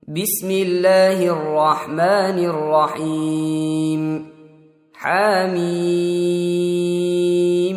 بسم الله الرحمن الرحيم. حميم.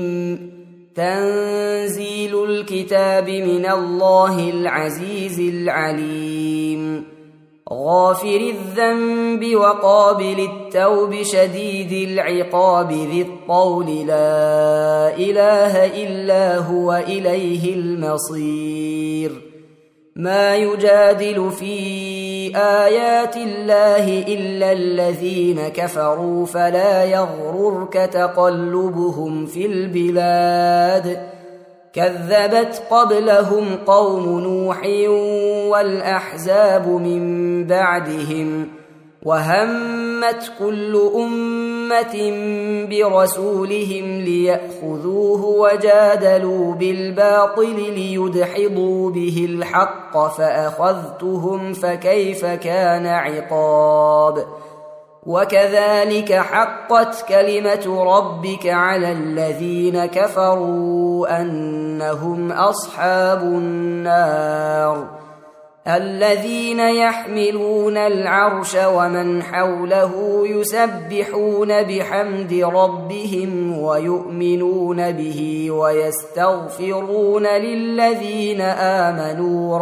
تنزيل الكتاب من الله العزيز العليم. غافر الذنب وقابل التوب شديد العقاب ذي الطول لا إله إلا هو إليه المصير. ما يجادل في آيات الله إلا الذين كفروا فلا يغررك تقلبهم في البلاد. كذبت قبلهم قوم نوح والأحزاب من بعدهم وهمت كل أمة برسولهم ليأخذوه وجادلوا بالباطل ليدحضوا به الحق فأخذتهم فكيف كان عقاب. وكذلك حقت كلمة ربك على الذين كفروا أنهم أصحاب النار. الذين يحملون العرش ومن حوله يسبحون بحمد ربهم ويؤمنون به ويستغفرون للذين آمنوا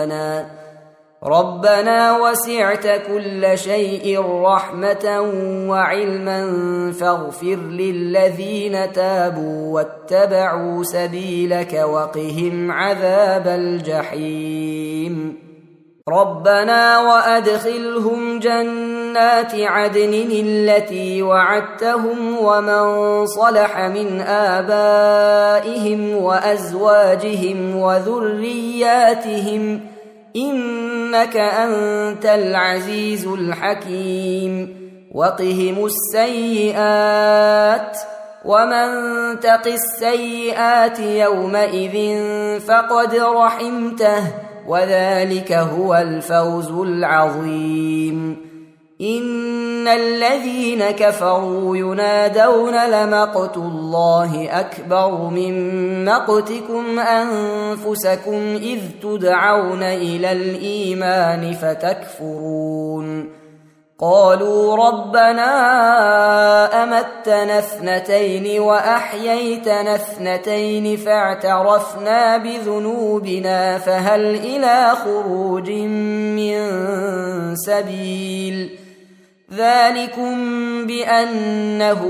ربنا وسعت كل شيء رحمة وعلما فاغفر للذين تابوا واتبعوا سبيلك وقهم عذاب الجحيم. ربنا وأدخلهم جنات عدن التي وعدتهم ومن صلح من آبائهم وأزواجهم وذرياتهم إنك أنت العزيز الحكيم. وقهم السيئات ومن تق السيئات يومئذ فقد رحمته وذلك هو الفوز العظيم. إن الذين كفروا ينادون لمقت الله أكبر من مقتكم أنفسكم إذ تدعون إلى الإيمان فتكفرون. قالوا ربنا أمتنا اثنتين وأحييتنا اثنتين فاعترفنا بذنوبنا فهل إلى خروج من سبيل. ذلكم بأنه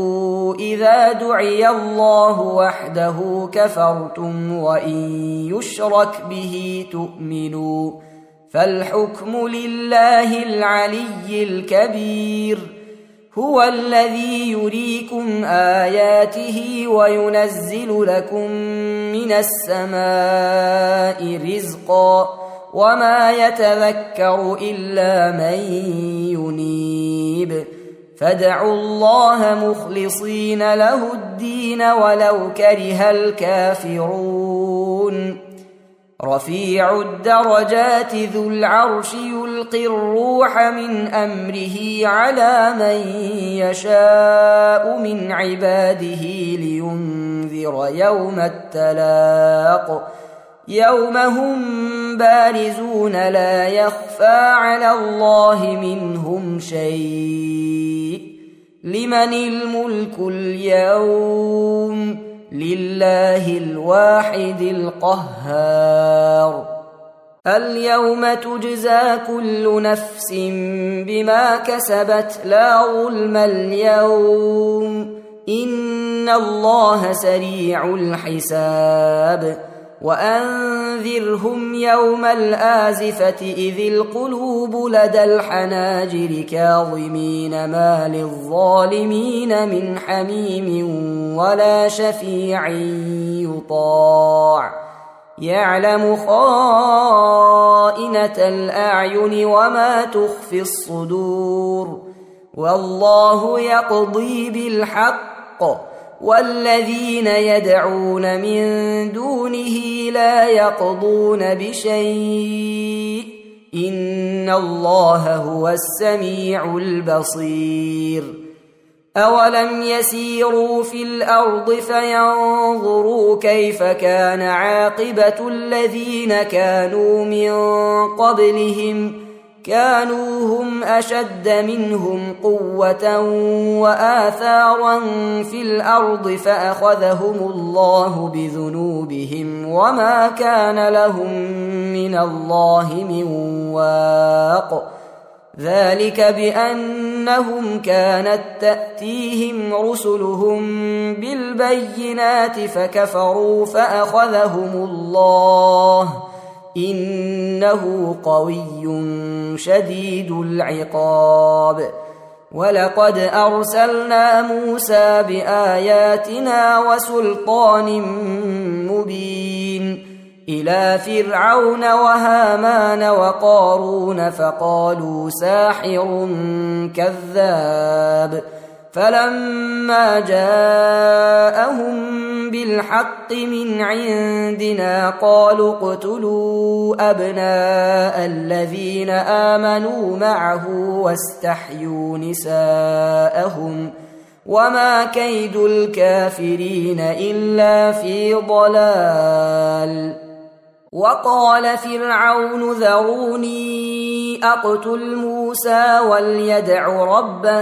إذا دعي الله وحده كفرتم وإن يشرك به تؤمنوا فالحكم لله العلي الكبير. هو الذي يريكم آياته وينزل لكم من السماء رزقا وما يتذكر إلا من ينيب. فادعوا الله مخلصين له الدين ولو كره الكافرون. رفيع الدرجات ذو العرش يلقي الروح من أمره على من يشاء من عباده لينذر يوم التلاق يوم هم بارزون لا يخفى على الله منهم شيء. لمن الملك اليوم؟ لله الواحد القهار. اليوم تجزى كل نفس بما كسبت لا ظلم اليوم إن الله سريع الحساب. وأنذرهم يوم الآزفة إذ القلوب لدى الحناجر كاظمين ما للظالمين من حميم ولا شفيع يطاع. يعلم خائنة الأعين وما تخفي الصدور. والله يقضي بالحق والذين يدعون من دونه لا يقضون بشيء إن الله هو السميع البصير. أولم يسيروا في الأرض فينظروا كيف كان عاقبة الذين كانوا من قبلهم كانوا هم أشد منهم قوة وآثارا في الأرض فأخذهم الله بذنوبهم وما كان لهم من الله من واق ذلك بأنهم كانت تأتيهم رسلهم بالبينات فكفروا فأخذهم الله إنه قوي شديد العقاب ولقد أرسلنا موسى بآياتنا وسلطان مبين إلى فرعون وهامان وقارون فقالوا ساحر كذاب فلما جاءهم بالحق من عندنا قالوا اقتلوا أبناء الذين آمنوا معه واستحيوا نساءهم وما كيد الكافرين إلا في ضلال وقال فرعون ذروني أقتل موسى وليدع ربه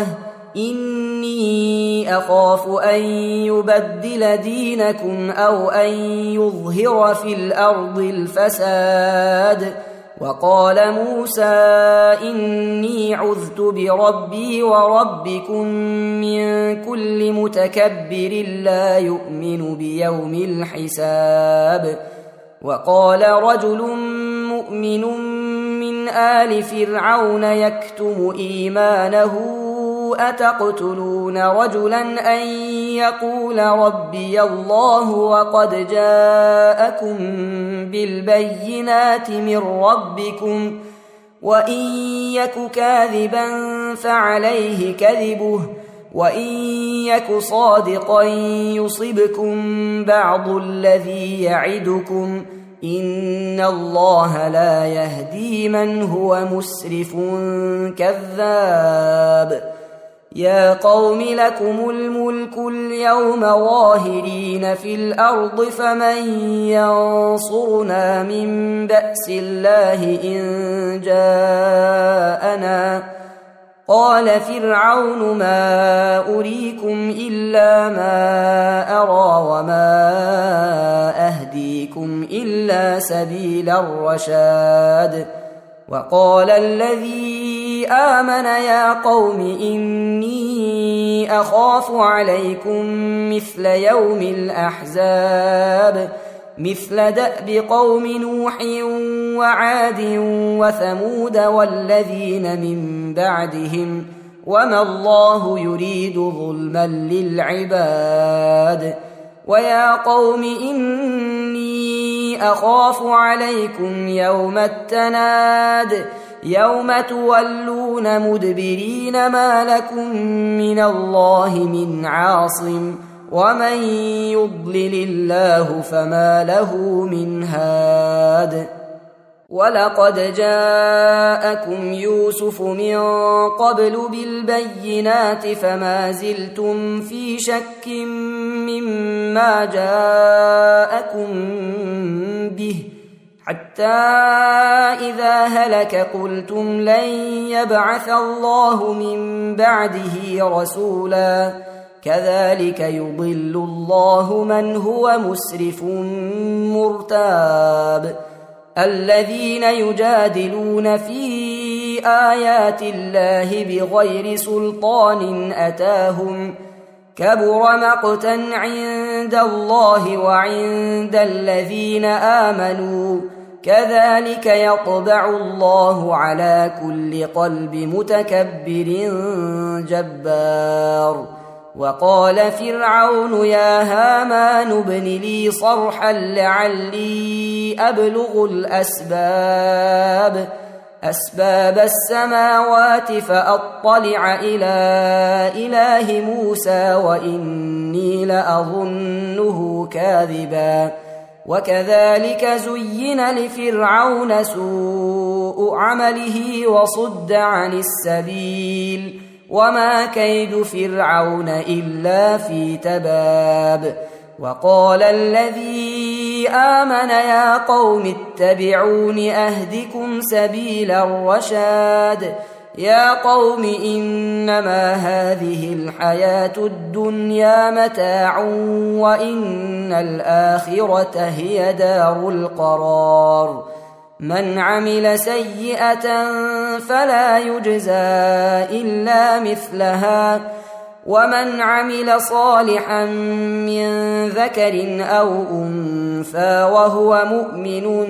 إني أخاف أن يبدل دينكم أو أن يظهر في الأرض الفساد وقال موسى إني عذت بربي وربكم من كل متكبر لا يؤمن بيوم الحساب وقال رجل مؤمن من آل فرعون يكتم إيمانه أتقتلون رجلا أن يقول ربي الله وقد جاءكم بالبينات من ربكم وإن يك كاذبا فعليه كذبه وإن يك صادقا يصبكم بعض الذي يعدكم إن الله لا يهدي من هو مسرف كذاب يا قوم لكم الملك اليوم ظاهرين في الأرض فمن ينصرنا من بأس الله إن جاءنا قال فرعون ما أريكم إلا ما أرى وما أهديكم إلا سبيل الرشاد وقال الذي آمن يا قوم إني أخاف عليكم مثل يوم الأحزاب مثل دأب قوم نوح وعاد وثمود والذين من بعدهم وما الله يريد ظلما للعباد ويا قوم إني أخاف عليكم يوم التناد يوم تولون مدبرين ما لكم من الله من عاصم ومن يضلل الله فما له من هاد ولقد جاءكم يوسف من قبل بالبينات فما زلتم في شك مما جاءكم به حتى إذا هلك قلتم لن يبعث الله من بعده رسولا كذلك يضل الله من هو مسرف مرتاب الذين يجادلون في آيات الله بغير سلطان أتاهم كبر مقتا عند الله وعند الذين آمنوا كذلك يطبع الله على كل قلب متكبر جبار وقال فرعون يا هامان ابن لي صرحا لعلي أبلغ أسباب السماوات فأطلع إلى إله موسى وإني لأظنه كاذبا وكذلك زين لفرعون سوء عمله وصد عن السبيل وما كيد فرعون إلا في تباب وقال الذي آمن يا قوم اتبعون أهدكم سبيل الرشاد يا قوم إنما هذه الحياة الدنيا متاع وإن الآخرة هي دار القرار من عمل سيئة فلا يجزى إلا مثلها ومن عمل صالحا من ذكر أو أنثى وهو مؤمن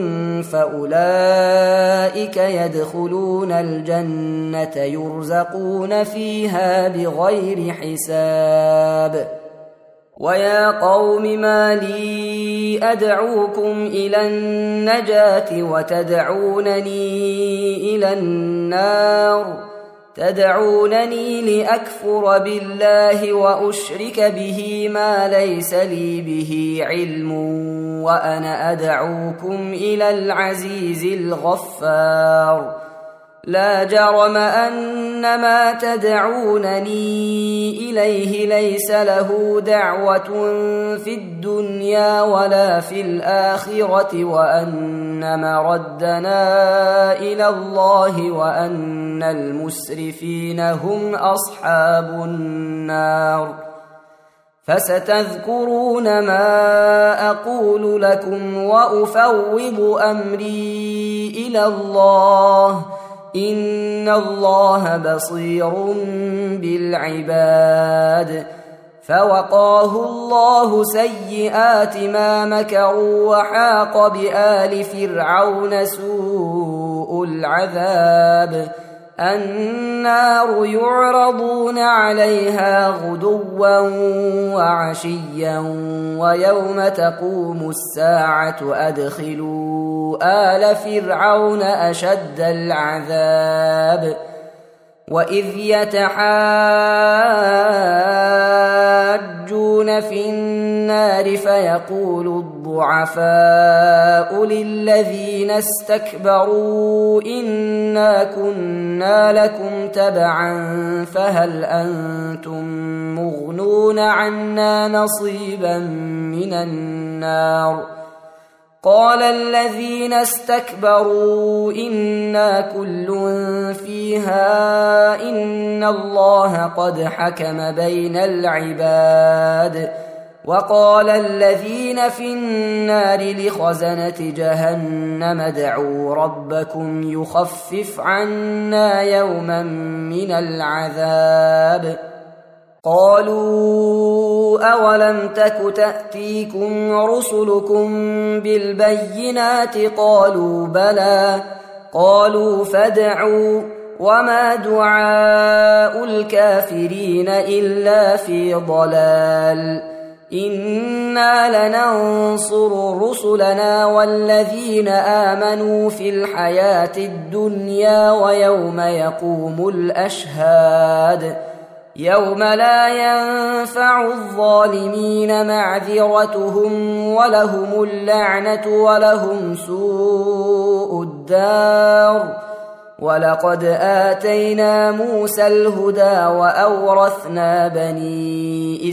فأولئك يدخلون الجنة يرزقون فيها بغير حساب ويا قوم ما لي أدعوكم إلى النجاة وتدعونني إلى النار تدعونني لأكفر بالله وأشرك به ما ليس لي به علم وأنا أدعوكم إلى العزيز الغفار لا جرم أن ما تدعونني إليه ليس له دعوة في الدنيا ولا في الآخرة وأن مردنا إلى الله وأن المسرفين هم أصحاب النار فستذكرون ما أقول لكم وأفوض أمري إلى الله إن الله بصير بالعباد فوقاه الله سيئات ما مكروا وحاق بآل فرعون سوء العذاب النار يعرضون عليها غدوا وعشيا ويوم تقوم الساعة أدخلوا آل فرعون أشد العذاب وإذ يتحاجون في النار فيقول الضعفاء للذين استكبروا إنا كنا لكم تبعا فهل أنتم مغنون عنا نصيبا من النار قال الذين استكبروا إنا كل فيها إن الله قد حكم بين العباد وقال الذين في النار لخزنة جهنم ادعوا ربكم يخفف عنا يوما من العذاب قالوا أولم تك تأتيكم رسلكم بالبينات قالوا بلى قالوا فادعوا وما دعاء الكافرين إلا في ضلال إنا لننصر رسلنا والذين آمنوا في الحياة الدنيا ويوم يقوم الأشهاد يوم لا ينفع الظالمين معذرتهم ولهم اللعنة ولهم سوء الدار ولقد آتينا موسى الهدى وأورثنا بني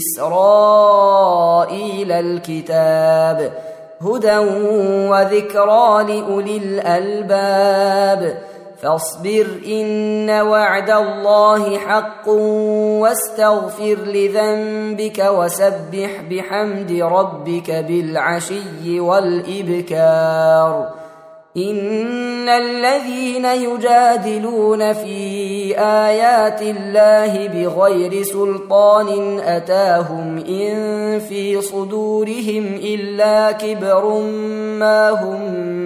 إسرائيل الكتاب هدى وذكرى لأولي الألباب فاصبر إن وعد الله حق واستغفر لذنبك وسبح بحمد ربك بالعشي والإبكار إن الذين يجادلون في آيات الله بغير سلطان أتاهم إن في صدورهم إلا كبر ما هم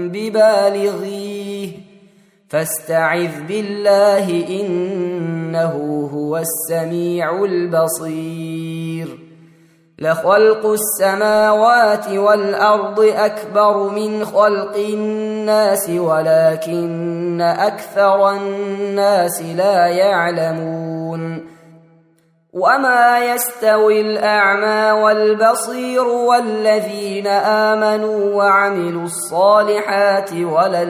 ببالغيه فاستعذ بالله إنه هو السميع البصير لخلق السماوات والأرض أكبر من خلق الناس ولكن أكثر الناس لا يعلمون وما يستوي الأعمى والبصير والذين آمنوا وعملوا الصالحات ولا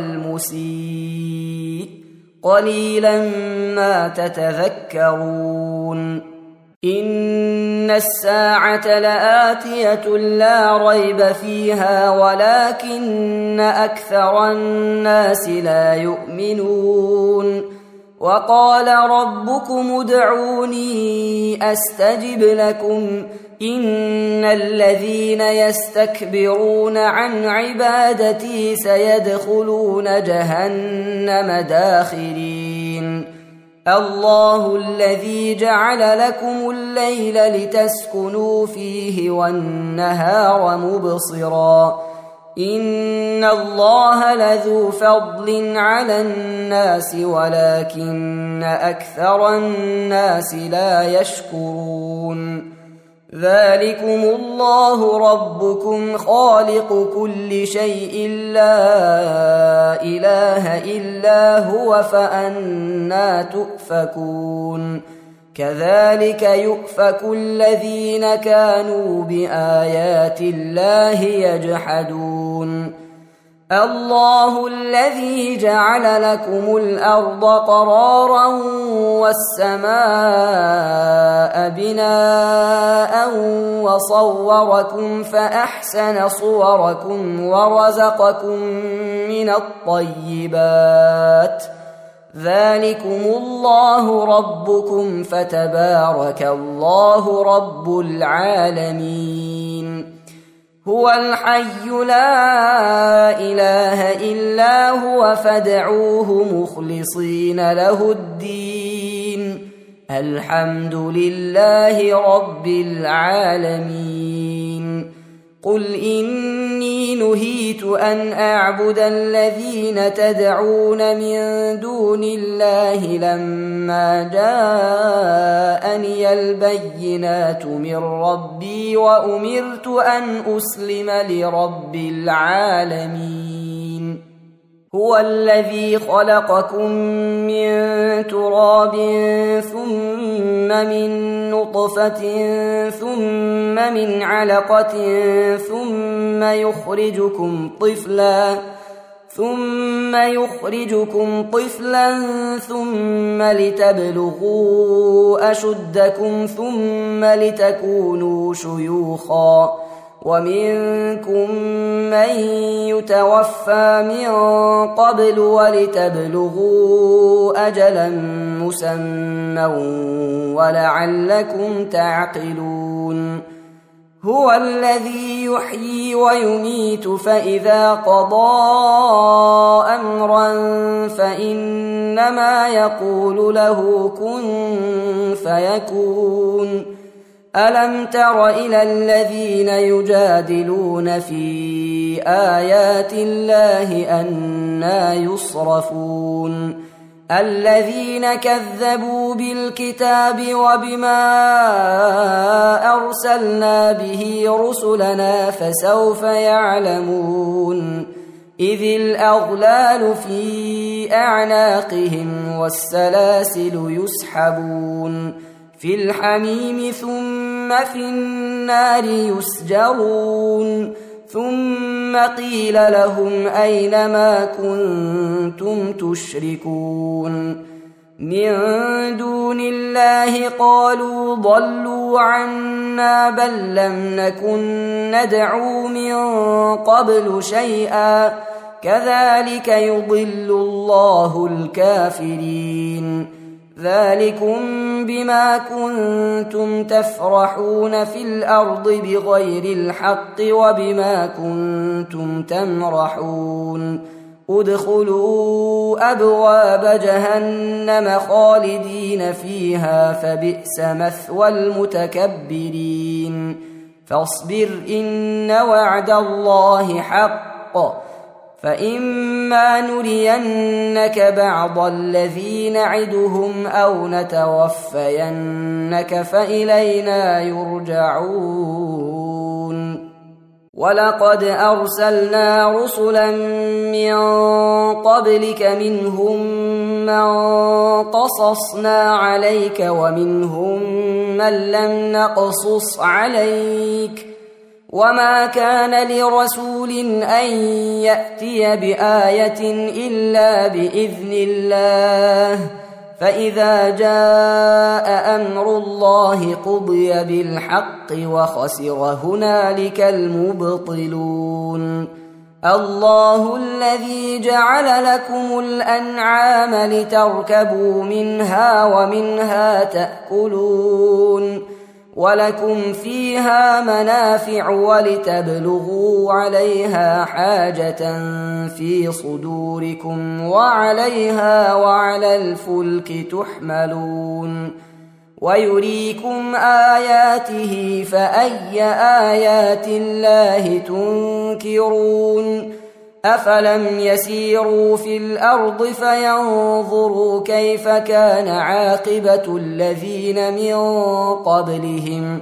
المسيء قليلا ما تتذكرون إن الساعة لآتية لا ريب فيها ولكن أكثر الناس لا يؤمنون وقال ربكم ادعوني أستجب لكم إن الذين يستكبرون عن عبادتي سيدخلون جهنم داخرين الله الذي جعل لكم الليل لتسكنوا فيه والنهار مبصرا إن الله لذو فضل على الناس ولكن أكثر الناس لا يشكرون ذلكم الله ربكم خالق كل شيء لا إله إلا هو فأنى تؤفكون كذلك يؤفك الذين كانوا بآيات الله يجحدون الله الذي جعل لكم الأرض قرارا والسماء بناء وصوركم فأحسن صوركم ورزقكم من الطيبات ذلكم الله ربكم فتبارك الله رب العالمين هو الحي لا إله إلا هو فادعوه مخلصين له الدين الحمد لله رب العالمين قل إني نهيت أن أعبد الذين تدعون من دون الله لما جاءني البينات من ربي وأمرت أن أسلم لرب العالمين هو الذي خلقكم من تراب ثم من نطفة ثم من علقة ثم يخرجكم طفلا ثم لتبلغوا أشدكم ثم لتكونوا شيوخا ومنكم من يتوفى من قبل ولتبلغوا أجلا مسمى ولعلكم تعقلون هو الذي يحيي ويميت فإذا قضى أمرا فإنما يقول له كن فيكون ألم تر إلى الذين يجادلون في آيات الله أنى يصرفون الذين كذبوا بالكتاب وبما أرسلنا به رسلنا فسوف يعلمون إذ الأغلال في أعناقهم والسلاسل يسحبون في الحميم ثم في النار يسجرون ثم قيل لهم أين ما كنتم تشركون من دون الله قالوا ضلوا عنا بل لم نكن ندعو من قبل شيئا كذلك يضل الله الكافرين ذلكم بما كنتم تفرحون في الأرض بغير الحق وبما كنتم تمرحون ادخلوا أبواب جهنم خالدين فيها فبئس مثوى المتكبرين فاصبر إن وعد الله حق فإما نرينك بعض الذي نعدهم أو نتوفينك فإلينا يرجعون ولقد أرسلنا رسلا من قبلك منهم من قصصنا عليك ومنهم من لم نقصص عليك وما كان لرسول أن يأتي بآية إلا بإذن الله فإذا جاء أمر الله قضي بالحق وخسر هنالك المبطلون الله الذي جعل لكم الأنعام لتركبوا منها ومنها تأكلون ولكم فيها منافع ولتبلغوا عليها حاجة في صدوركم وعليها وعلى الفلك تحملون ويريكم آياته فأي آيات الله تنكرون أفلم يسيروا في الأرض فينظروا كيف كان عاقبة الذين من قبلهم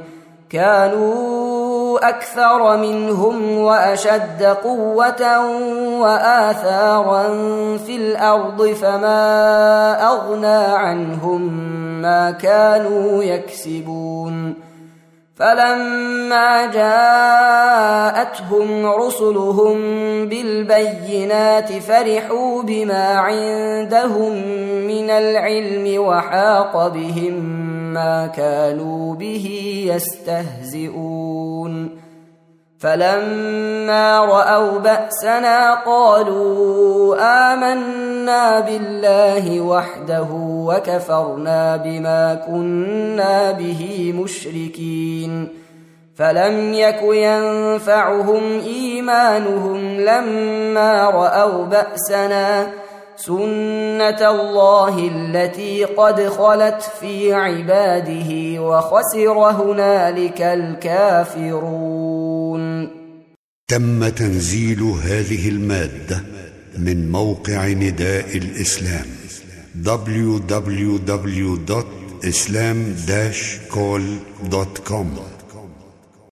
كانوا أكثر منهم وأشد قوة وآثارا في الأرض فما أغنى عنهم ما كانوا يكسبون فلما جاءتهم رسلهم بالبينات فرحوا بما عندهم من العلم وحاق بهم ما كانوا به يستهزئون فلما رأوا بأسنا قالوا آمنا بالله وحده وكفرنا بما كنا به مشركين فلم يك ينفعهم إيمانهم لما رأوا بأسنا سنة الله التي قد خلت في عباده وخسر هنالك الكافرون. تم تنزيل هذه المادة من موقع نداء الإسلام www.islam-call.com